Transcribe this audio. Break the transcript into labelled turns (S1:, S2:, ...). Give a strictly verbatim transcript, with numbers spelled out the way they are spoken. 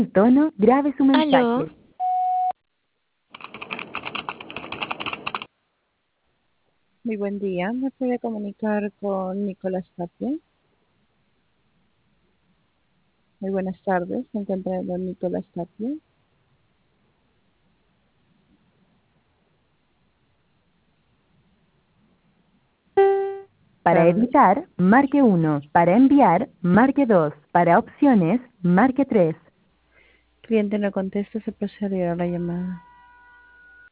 S1: tono, grabe su
S2: Aló,
S1: mensaje.
S3: Muy buen día, ¿me puede comunicar con Nicolás Tapia? Muy buenas tardes, ¿se encuentra don Nicolás Tapia?
S1: Para
S3: Tardes.
S1: editar, marque uno. Para enviar, marque dos. Para opciones, marque tres.
S3: Cliente no contesta, se procederá a la llamada.